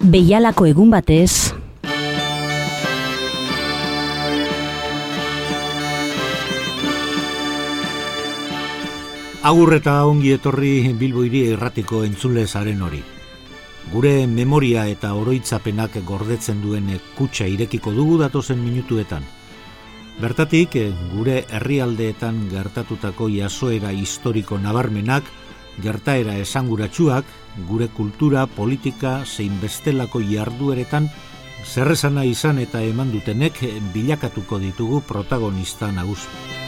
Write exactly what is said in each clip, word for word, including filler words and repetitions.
Behialako egun batez, agur eta ongi etorri Bilbo hiri irratiko entzule zaren hori. Gure memoria eta oroitzapenak gordetzen duen kutxa irekiko dugu datozen minutuetan. Bertatik, gure herrialdeetan gertatutako jasoera historiko nabarmenak, gertaera esanguratsuak, gure kultura, politika, zein bestelako jardueretan, zerrezana izan eta eman dutenek bilakatuko ditugu protagonista nagusi.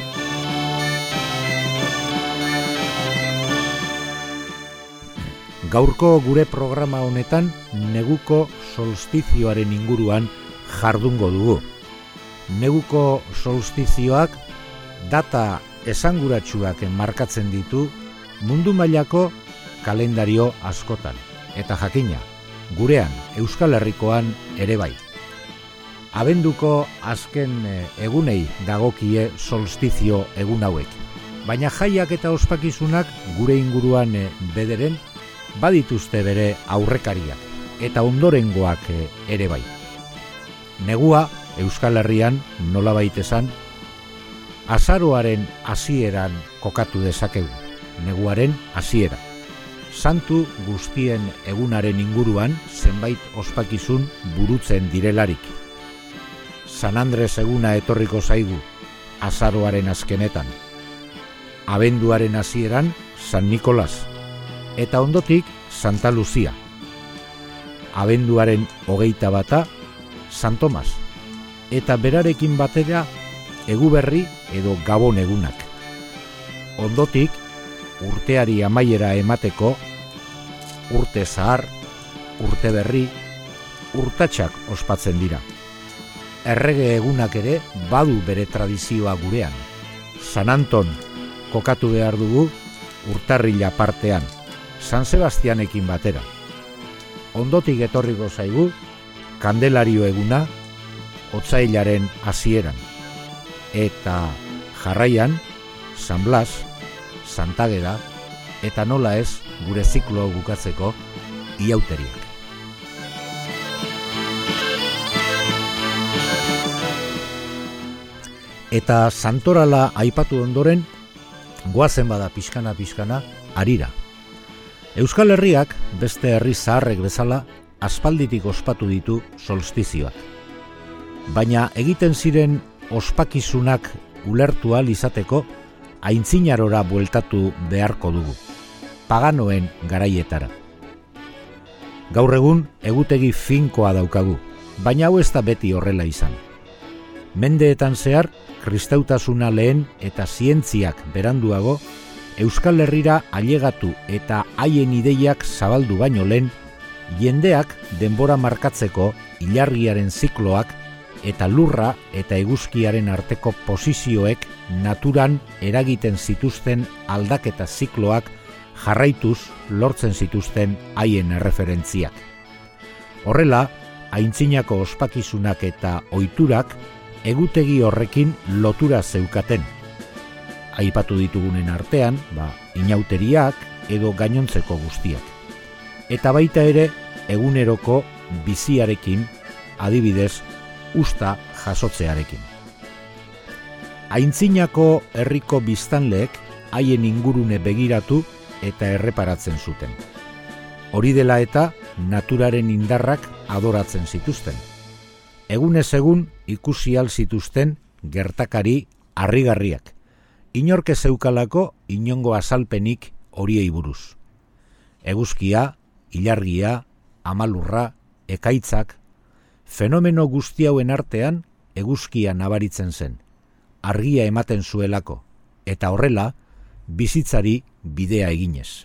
Gaurko gure programa honetan neguko solstizioaren inguruan jardungo dugu. Neguko solstizioak data esanguratsuak markatzen ditu mundu mailako kalendario askotan. Eta jakina, gurean, Euskal Herrikoan ere bai. Abenduko azken egunei dagokie solstizio egun hauek. Baina jaiak eta ospakizunak gure inguruan bederen badituzte bere aurrekariak eta ondorengoak ere bai. Negua Euskal Herrian nolabait esan azaroaren hasieran kokatu dezakegu. Neguaren hasiera. Santu guztien egunaren inguruan zenbait ospakizun burutzen direlarik. San Andres eguna etorriko zaigu azaroaren azkenetan. Abenduaren hasieran San Nikolas. Eta ondotik Santa Lucia. Abenduaren hogeita bata San Tomas. Eta berarekin batera Eguberri edo Gabon egunak. Ondotik urteari amaiera emateko urte zahar, urte berri, urtatsak ospatzen dira. Errege egunak ere badu bere tradizioa gurean. San Anton kokatu behar dugu urtarrila partean. San Sebastianekin batera. Ondotik etorriko zaigu, Kandelario eguna, otsailaren hasieran. Eta jarraian, San Blas, Santageda, eta nola ez gure ziklo bukatzeko iauteriak. Eta santorala aipatu ondoren, goazen bada pixkana-pixkana, harira. Euskal Herriak, beste herri zaharrek bezala, aspalditik ospatu ditu solstizioak. Baina egiten ziren ospakizunak ulertu ahal izateko, aintzinarora bueltatu beharko dugu, paganoen garaietara. Gaur egun egutegi finkoa daukagu, baina hau ez da beti horrela izan. Mendeetan zehar, kristautasuna lehen eta zientziak beranduago, Euskal Herrira ailegatu eta haien ideiak zabaldu baino lehen, jendeak denbora markatzeko ilargiaren zikloak eta lurra eta eguzkiaren arteko posizioek naturan eragiten zituzten aldaketa zikloak jarraituz lortzen zituzten haien erreferentziak. Horrela, aintzinako ospakizunak eta ohiturak egutegi horrekin lotura zeukaten. Aipatu ditugunen artean, ba, inauteriak edo gainontzeko guztiak. Eta baita ere, eguneroko biziarekin, adibidez, usta jasotzearekin. Aintzinako herriko biztanleek haien ingurune begiratu eta erreparatzen zuten. Hori dela eta naturaren indarrak adoratzen zituzten. Egunez egun ikusi ahal zituzten gertakari harrigarriak. Inork zeukalako inongo azalpenik horiei buruz. Eguzkia, ilargia, amalurra, ekaitzak, fenomeno guzti hauen artean eguzkia nabaritzen zen, argia ematen zuelako, eta horrela bizitzari bidea eginez.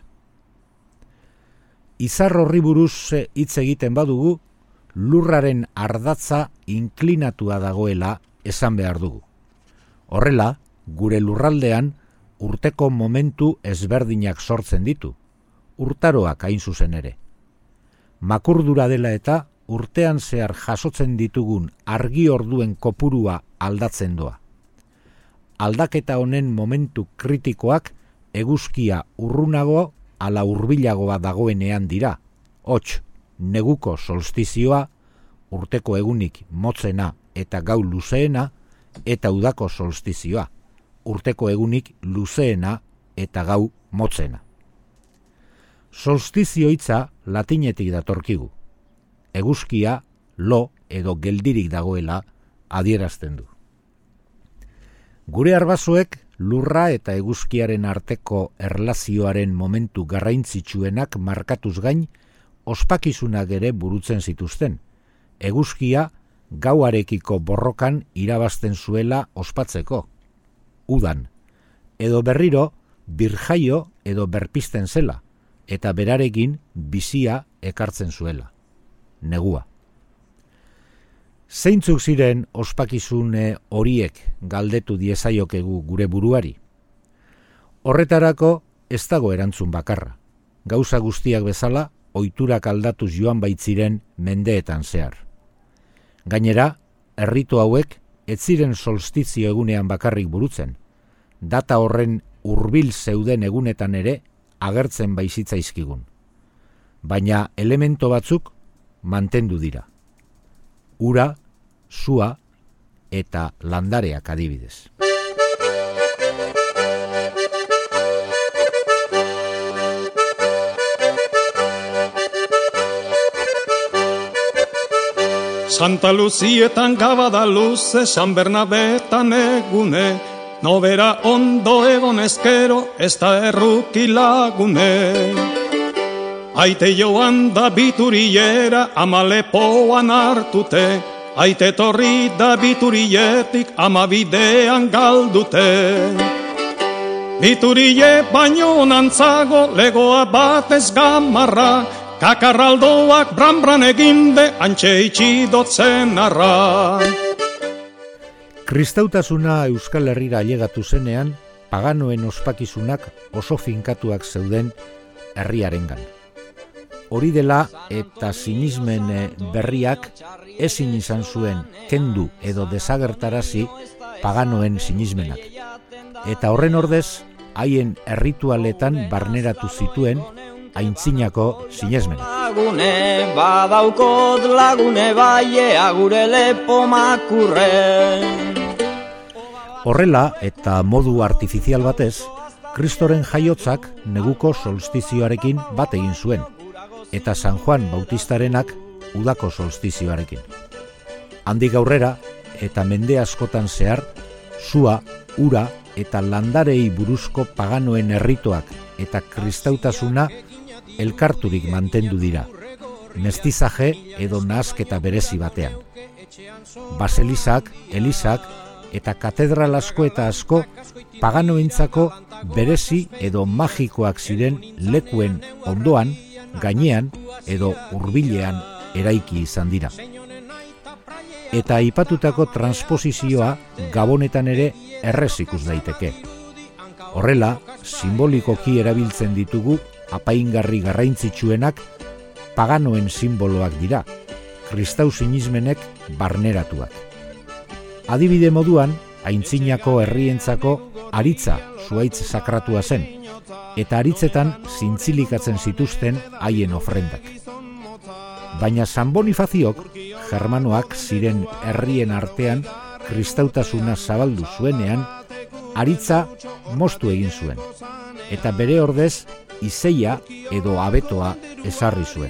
Izar horri buruz hitz egiten badugu, lurraren ardatza inklinatua dagoela esan behar dugu. Horrela, gure lurraldean urteko momentu ezberdinak sortzen ditu, urtaroak hain zuzen ere. Makurdura dela eta urtean zehar jasotzen ditugun argi orduen kopurua aldatzen doa. Aldaketa honen momentu kritikoak eguzkia urrunago ala hurbilagoa dagoenean dira, hots, neguko solstizioa, urteko egunik motzena eta gau luzeena, eta udako solstizioa, urteko egunik luzeena eta gau motzena. Solstizio hitza latinetik datorkigu. Eguzkia lo edo geldirik dagoela adierazten du. Gure arbasoek lurra eta eguzkiaren arteko erlazioaren momentu garrantzitsuenak markatuz gain, ospakizunak ere burutzen zituzten. Eguzkia gauarekiko borrokan irabazten zuela ospatzeko. Udan, edo berriro birjaio edo berpisten zela, eta berarekin bizia ekartzen zuela. Negua. Zeintzuk ziren ospakizune horiek galdetu diezaiokegu gure buruari? Horretarako ez dago erantzun bakarra. Gauza guztiak bezala, ohiturak aldatuz joan baitziren mendeetan zehar. Gainera, erritu hauek ez ziren solstizio egunean bakarrik burutzen. Data horren hurbil zeuden egunetan ere agertzen baizitzaizkigun. Baina elemento batzuk mantendu dira. Ura, sua eta landareak adibidez. Santa Lucietan gabada luze, San Bernabetan egune, nobera ondo egon ezkero, ez da erruki lagune. Aite joan da bituriera, ama lepoan hartute, aite torri da biturietik, ama bidean galdute. Biturie baino nantzago, legoa batez gamarra, kakarraldoak bran-bran eginde, antxe itxidotzen arra. Kristautasuna Euskal Herrira ailegatu zenean, paganoen ospakizunak oso finkatuak zeuden herriarengan. Hori dela eta sinismen berriak ezin izan zuen kendu edo desagertarazi paganoen sinismenak. Eta horren ordez, haien erritualetan barneratu zituen aintzinako sinesmenak. Lagune, badaukot lagune baiea gure lepo makurre. Horrela eta modu artifizial batez, Kristoren jaiotzak neguko solstizioarekin bat egin zuen, eta San Juan Bautistarenak udako solstizioarekin. Handik aurrera eta mende askotan zehar, sua, ura eta landarei buruzko paganoen errituak eta kristautasuna elkarturik mantendu dira, mestizaje edo nahasketa berezi batean. Baselizak, elizak eta katedral asko eta asko paganoentzako berezi edo magikoak ziren lekuen ondoan, gainean edo hurbilean eraiki izan dira. Eta aipatutako transposizioa Gabonetan ere errez ikus daiteke. Horrela, simbolikoki erabiltzen ditugu apaingarri garrantzitsuenak paganoen simboloak dira, kristau sinismenek barneratuak. Adibide moduan, aintzinako herrientzako aritza zuhaitz sakratua zen, eta aritzetan zintzilikatzen zituzten haien ofrendak. Baina San Bonifaziok, germanoak ziren herrien artean kristautasuna zabaldu zuenean, aritza moztu egin zuen, eta bere ordez izeia edo abetoa ezarri zuen.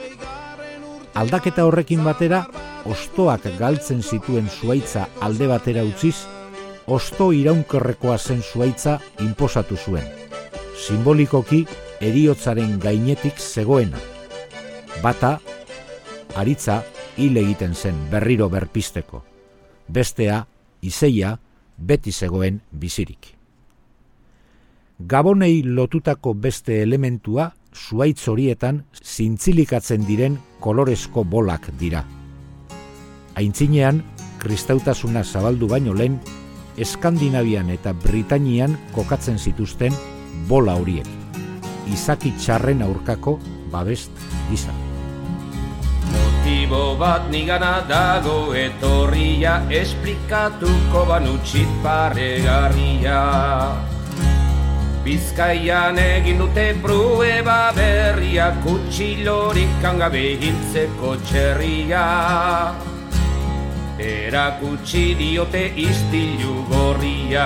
Aldaketa horrekin batera, ostoak galtzen zituen zuhaitza alde batera utziz, osto iraunkorrekoa zen zuhaitza inposatu zuen, simbolikoki heriotzaren gainetik zegoena. Bata, aritza hil egiten zen berriro berpisteko, bestea, izeia, beti zegoen bizirik. Gabonei lotutako beste elementua zuhaitz horietan zintzilikatzen diren kolorezko bolak dira. Aintzinean, kristautasuna zabaldu baino lehen, Eskandinavian eta Britainian kokatzen zituzten bola horiek, izaki txarren aurkako babest gisa. Motibo bat nigana dago etorria, esplikatuko banutxit paregarria. Bizkaian egin dute prueba berria, kutxilorik hangabe hiltzeko txerria. Erakutsi diote istilu gorria.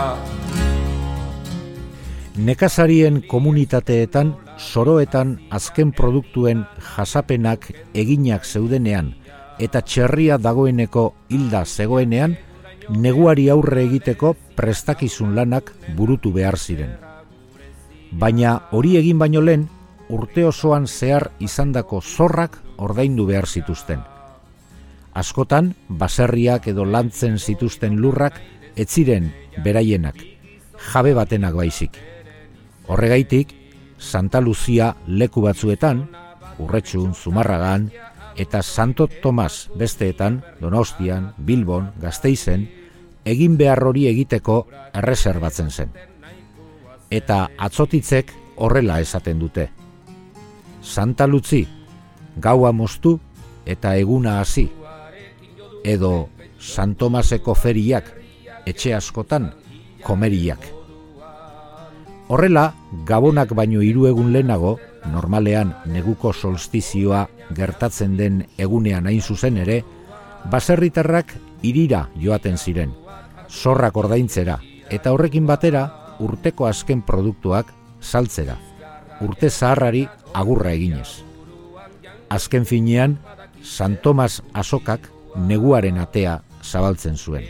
Nekazarien komunitateetan, soroetan azken produktuen jasapenak eginak zeudenean eta txerria dagoeneko hilda zegoenean, neguari aurre egiteko prestakizun lanak burutu behar ziren. Baina hori egin baino lehen, urte osoan zehar izandako zorrak ordaindu behar zituzten. Askotan, baserriak edo lantzen zituzten lurrak ez ziren beraienak, jabe batenak baizik. Horregaitik, Santa Luzia leku batzuetan, Urretxun, Zumarragan, eta Santo Tomas besteetan, Donostian, Bilbon, Gasteizen, egin behar hori egiteko erreserbatzen zen. Eta atzotitzek horrela esaten dute. Santa Luzi, gaua moztu eta eguna hasi. Edo San Tomaseko feriak, etxe askotan, komeriak. Horrela, gabonak baino hiru egun lehenago, normalean neguko solstizioa gertatzen den egunean hain zuzen ere, baserritarrak hirira joaten ziren, zorrak ordaintzera, eta horrekin batera urteko azken produktuak saltzera, urte zaharrari agurra eginez. Azken finean, San Tomas azokak neguaren atea zabaltzen zuen.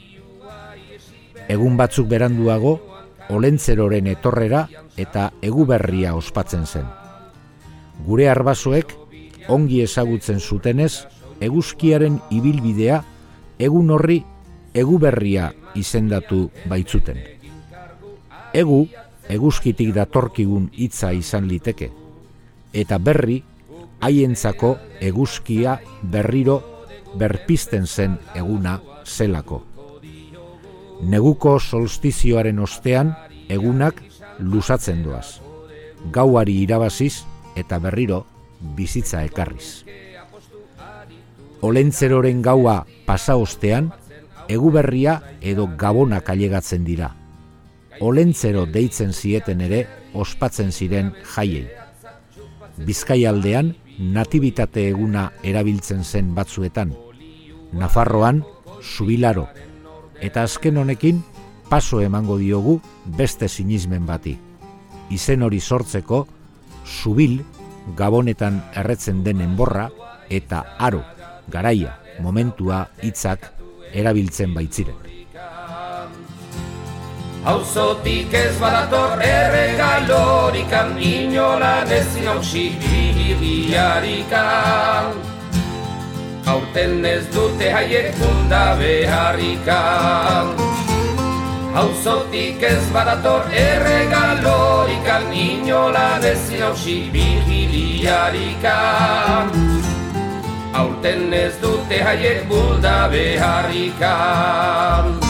Egun batzuk beranduago, Olentzeroren etorrera eta eguberria ospatzen zen. Gure arbasoek ongi ezagutzen zutenez, eguzkiaren ibilbidea egun horri eguberria izendatu baitzuten. Egu, eguzkitik datorkigun hitza izan liteke, eta berri, haientzako eguzkia berriro berpizten zen eguna zelako. Neguko solstizioaren ostean egunak luzatzen doaz, gauari irabaziz eta berriro bizitza ekarriz. Olentzeroren gaua pasa ostean, eguberria edo gabonak ailegatzen dira. Olentzero deitzen zieten ere ospatzen ziren jaiei. Bizkaialdean natibitate eguna erabiltzen zen batzuetan, Nafarroan Zubilaro, eta azken honekin paso emango diogu beste sinismen bati. Izen hori sortzeko, Zubil, gabonetan erretzen den enborra, eta aro, garaia, momentua, hitzak erabiltzen baitziren. Auzotik ez badator erregalorikan, inolan ezin hausi hiriarikan. Aurten ez dute haiek funda beharrikan. Auzotik ez badator erregalorikan, inolan ezin hausi hiriarikan. Aurten ez dute haiek bulda beharrikan.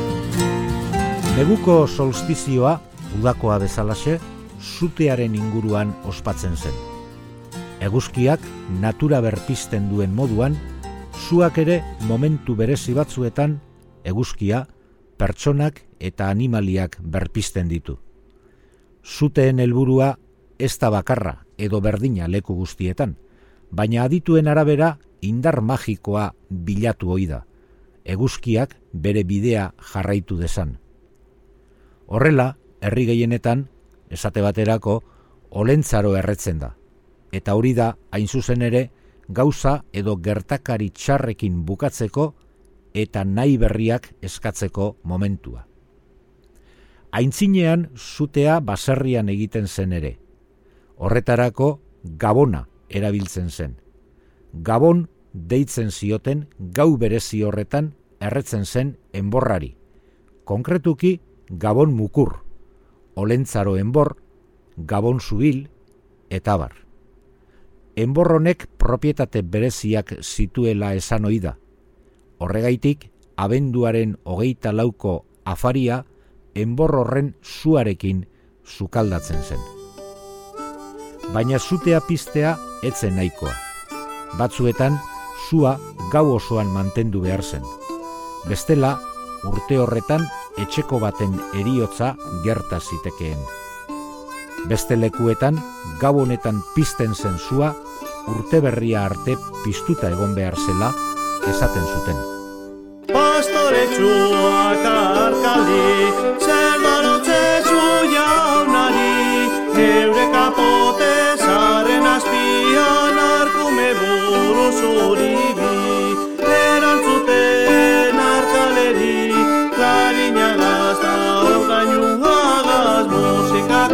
Neguko solstizioa, udakoa bezalaxe, zutearen inguruan ospatzen zen. Eguzkiak natura berpizten duen moduan, zuak ere momentu berezi batzuetan eguzkia, pertsonak eta animaliak berpizten ditu. Zuteen helburua ez da bakarra edo berdina leku guztietan, baina adituen arabera indar magikoa bilatu ohi da, eguzkiak bere bidea jarraitu dezan. Horrela, herri gehienetan, esate baterako, olentzaro erretzen da. Eta hori da, hain zuzen ere, gauza edo gertakari txarrekin bukatzeko eta nahi berriak eskatzeko momentua. Aintzinean, zutea baserrian egiten zen ere. Horretarako, gabona erabiltzen zen. Gabon deitzen zioten gau berezi horretan erretzen zen enborrari. Konkretuki, Gabon mukur, olentzaro enbor, Gabon zubil, eta abar. Enborronek propietate bereziak zituela esan ohi da. Horregaitik, abenduaren hogeita lauko afaria enborrorren zuarekin sukaldatzen zen. Baina zutea piztea etzen nahikoa. Batzuetan, zua gau osoan mantendu behar zen. Bestela, urte horretan etxeko baten heriotza gerta zitekeen. Beste lekuetan, gabonetan pizten zen sua, urte berria arte piztuta egon behar zela esaten zuten. Pastoretsua eta arkali, zer darotzezu jaunari, eure kapote zaren azpian arkume buru zuribi, erantzuten arkaleri, klarina gazta orgainu agaz, musika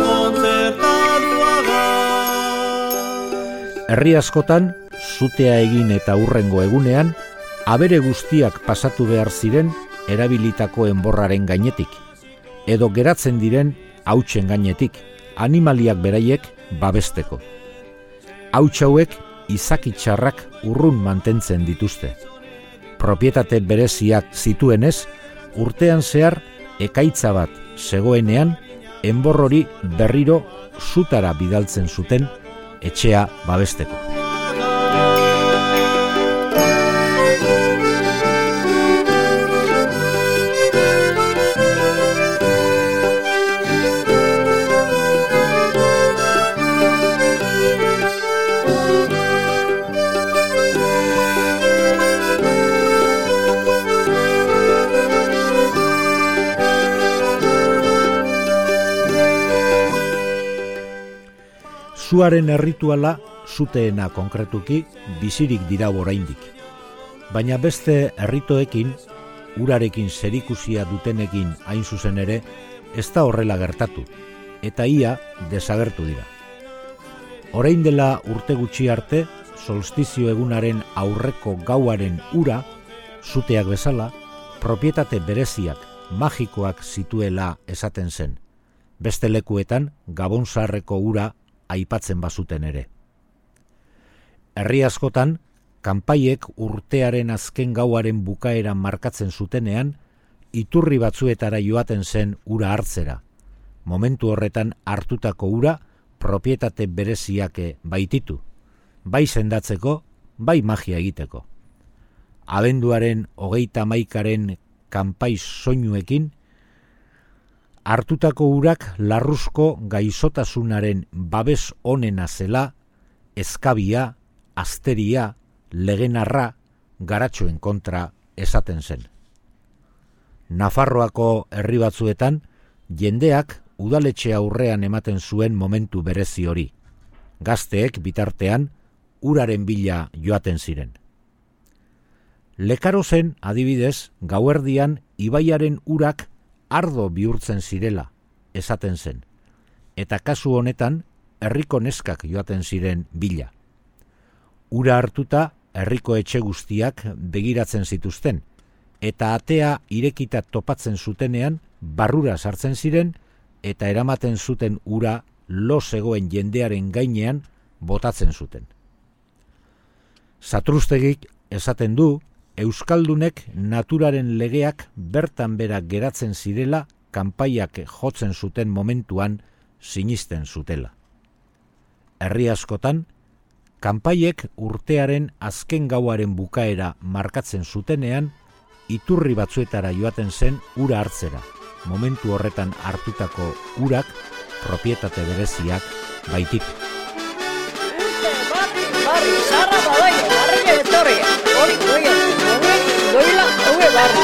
kontzertaduagaz. Herri askotan, zutea egin eta hurrengo egunean, abere guztiak pasatu behar ziren erabilitako enborraren gainetik, edo geratzen diren hautsen gainetik, animaliak beraiek babesteko. Hauts hauek izaki txarrak urrun mantentzen dituzte. Propietate bereziak zituenez, urtean zehar ekaitza bat zegoenean, enbor hori berriro zutara bidaltzen zuten etxea babesteko. Zuaren errituala zuteena konkretuki bizirik dira oraindik. Baina beste erritoekin, urarekin zerikusia dutenekin hain zuzen ere, ez da horrela gertatu, eta ia desagertu dira. Orain dela urte gutxi arte, solstizio egunaren aurreko gauaren ura, zuteak bezala, propietate bereziak, magikoak zituela esaten zen. Beste lekuetan, Gabon zaharreko ura aipatzen bazuten ere. Herri askotan, kanpaiek urtearen azken gauaren bukaeran markatzen zutenean, iturri batzuetara joaten zen ura hartzera. Momentu horretan hartutako ura propietate bereziake baititu, bai sendatzeko, bai magia egiteko. Abenduaren hogeita hamaikaren kanpai soinuekin, hartutako urak larruzko gaixotasunaren babes onena zela, eskabia, asteria, legenarra, garatxoen kontra esaten zen. Nafarroako herri batzuetan, jendeak udaletxe aurrean ematen zuen momentu berezi hori. Gazteek bitartean uraren bila joaten ziren. Lekarozen, adibidez, gauerdian ibaiaren urak ardo bihurtzen zirela, esaten zen, eta kasu honetan herriko neskak joaten ziren bila. Ura hartuta herriko etxe guztiak begiratzen zituzten, eta atea irekita topatzen zutenean barrura sartzen ziren eta eramaten zuten ura lo zegoen jendearen gainean botatzen zuten. Satrustegik esaten du, euskaldunek naturaren legeak bertan berak geratzen zirela kanpaiak jotzen zuten momentuan sinisten zutela. Herri askotan, kanpaiek urtearen azken gauaren bukaera markatzen zutenean, iturri batzuetara joaten zen ura hartzera. Momentu horretan hartutako urak propietate bereziak baitik. Barri, sarra badaio, barri etorria, hori goia, goila, hau barri.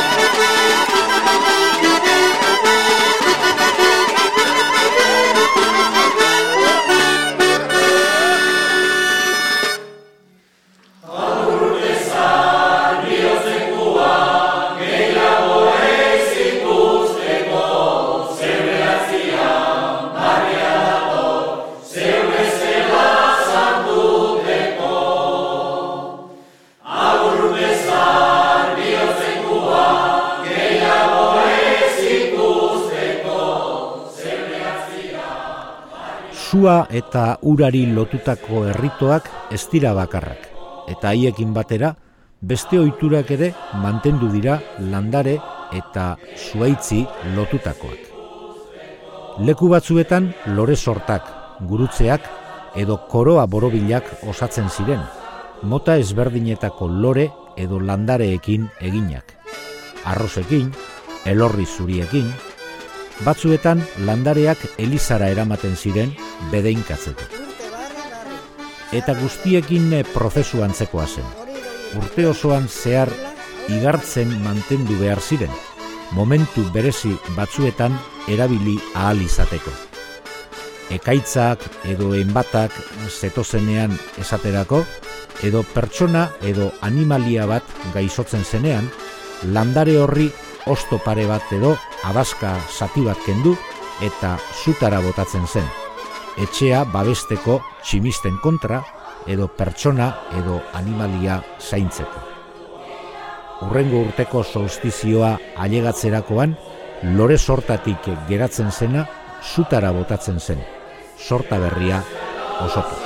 Sua eta urari lotutako erritoak ez dira bakarrak, eta haiekin batera beste ohiturak ere mantendu dira landare eta zuaitzi lotutakoak. Leku batzuetan lore sortak, gurutzeak edo koroa borobilak osatzen ziren, mota ezberdinetako lore edo landareekin eginak. Arrozekin, elorri zuriekin, batzuetan landareak elizara eramaten ziren bedeinkatzeko. Eta guztiekin prozesu antzekoa zen. Urte osoan zehar igartzen mantendu behar ziren, momentu berezi batzuetan erabili ahal izateko. Ekaitzak edo enbatak zetozenean esaterako, edo pertsona edo animalia bat gaixotzen zenean, landare horri osto pare bat edo abaska zati bat kendu eta zutara botatzen zen. Etxea babesteko tximisten kontra edo pertsona edo animalia zaintzeko. Hurrengo urteko solstizioa ailegatzerakoan, lore sortatik geratzen zena zutara botatzen zen, sorta berria osotu.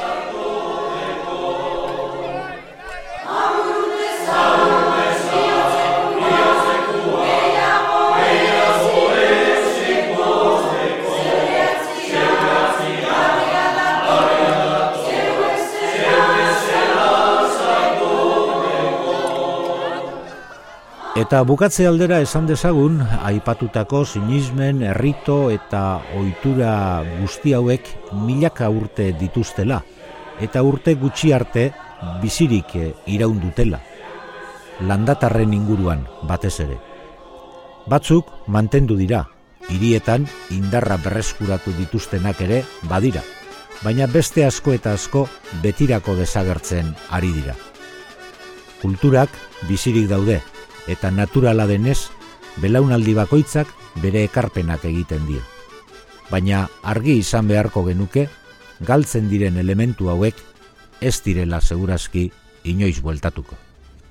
Eta bukatze aldera esan dezagun, aipatutako sinismen, errito eta ohitura guzti hauek milaka urte dituztela, eta urte gutxi arte bizirik iraun dutela, landatarren inguruan batez ere. Batzuk mantendu dira, hirietan indarra berreskuratu dituztenak ere badira, baina beste asko eta asko betirako desagertzen ari dira. Kulturak bizirik daude, eta naturala denez, belaunaldi bakoitzak bere ekarpenak egiten dio. Baina argi izan beharko genuke, galtzen diren elementu hauek ez direla segurazki inoiz bueltatuko.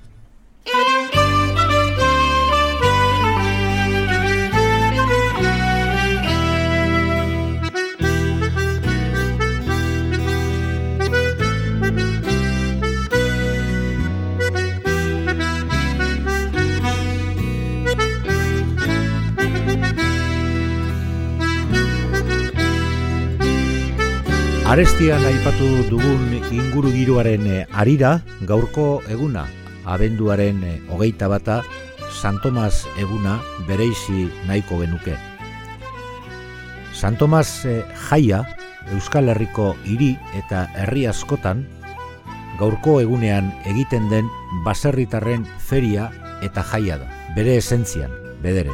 Arestian aipatu dugun inguru giroaren harira, gaurko eguna, abenduaren hogeita bata, San Tomas eguna bereizi nahiko genuke. San Tomas jaia, Euskal Herriko hiri eta herri askotan, gaurko egunean egiten den baserritarren feria eta jaia da, bere esentzian, bederen.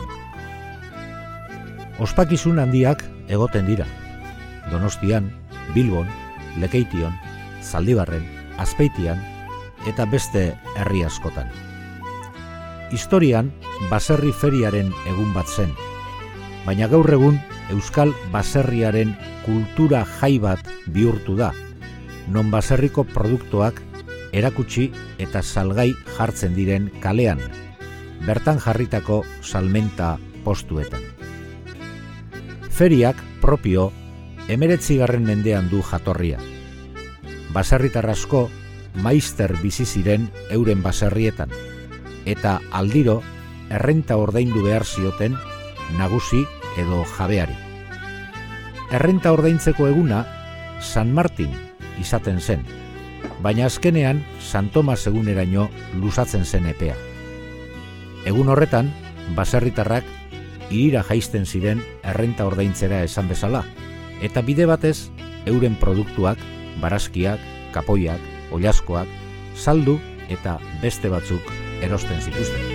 Ospakizun handiak egoten dira, Donostian, Bilbon, Lekeition, Zaldibarren, Azpeitian eta beste herri askotan. Historian baserri feriaren egun bat zen, baina gaur egun Euskal baserriaren kultura jai bat bihurtu da, non baserriko produktuak erakutsi eta salgai jartzen diren kalean, bertan jarritako salmenta postuetan. Feriak propio hemeretzigarren mendean du jatorria. Baserritar asko maister bizi ziren euren baserrietan, eta aldiro errenta ordaindu behar zioten nagusi edo jabeari. Errenta ordaintzeko eguna San Martin izaten zen, baina azkenean San Tomas eguneraino luzatzen zen epea. Egun horretan, baserritarrak hirira jaisten ziren errenta ordaintzera esan bezala, eta bide batez, euren produktuak, barazkiak, kapoiak, oilaskoak, saldu eta beste batzuk erosten zituzten.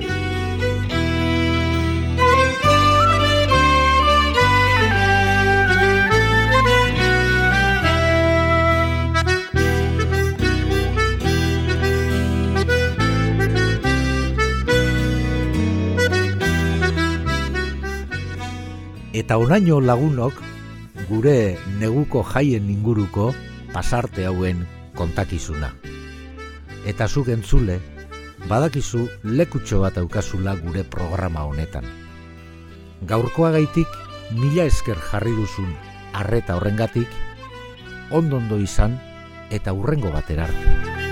Eta onaino lagunok, gure neguko jaien inguruko pasarte hauen kontakizuna. Eta zuk entzule, badakizu lekutxo bat aukazula gure programa honetan. Gaurkoagaitik mila esker jarri duzun arreta horrengatik, ondondo izan eta hurrengo batera arte.